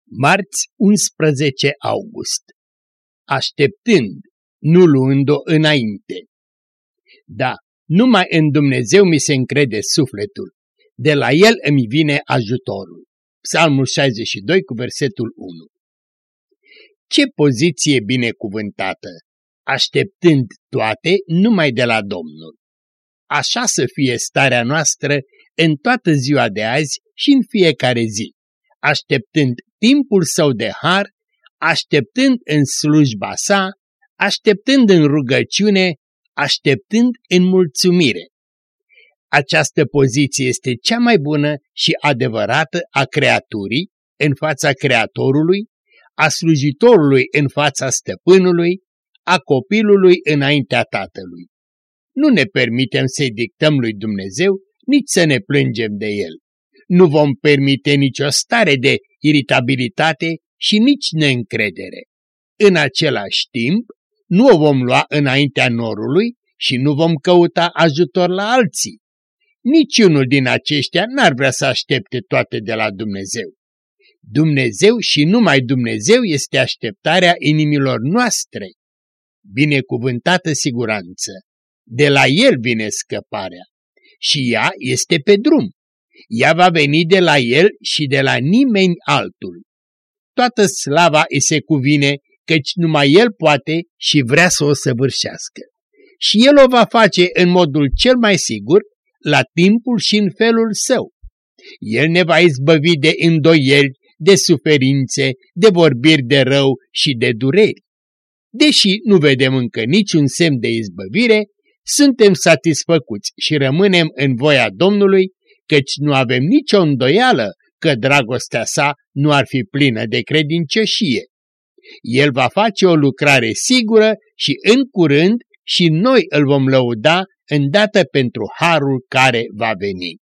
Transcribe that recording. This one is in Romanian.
Marți 11 august. Așteptând, nu luând-o înainte. Da, numai în Dumnezeu mi se încrede sufletul. De la El îmi vine ajutorul. Psalmul 62 cu versetul 1. Ce poziție binecuvântată! Așteptând toate numai de la Domnul. Așa să fie starea noastră în toată ziua de azi și în fiecare zi, așteptând timpul Său de har, așteptând în slujba Sa, așteptând în rugăciune, așteptând în mulțumire. Această poziție este cea mai bună și adevărată a creaturii în fața Creatorului, a slujitorului în fața stăpânului, a copilului înaintea Tatălui. Nu ne permitem să-i dictăm lui Dumnezeu, nici să ne plângem de El. Nu vom permite nicio stare de iritabilitate și nici neîncredere. În același timp, nu o vom lua înaintea norului și nu vom căuta ajutor la alții. Niciunul din aceștia n-ar vrea să aștepte toate de la Dumnezeu. Dumnezeu și numai Dumnezeu este așteptarea inimilor noastre. Binecuvântată siguranță! De la El vine scăparea și ea este pe drum. Ea va veni de la El și de la nimeni altul. Toată slava îi se cuvine, căci numai El poate și vrea să o săvârșească. Și El o va face în modul cel mai sigur, la timpul și în felul Său. El ne va izbăvi de îndoieli, de suferințe, de vorbiri de rău și de dureri. Deși nu vedem încă niciun semn de izbăvire, suntem satisfăcuți și rămânem în voia Domnului, căci nu avem nicio îndoială că dragostea Sa nu ar fi plină de credincioșie. El va face o lucrare sigură și în curând și noi îl vom lăuda îndată pentru harul care va veni.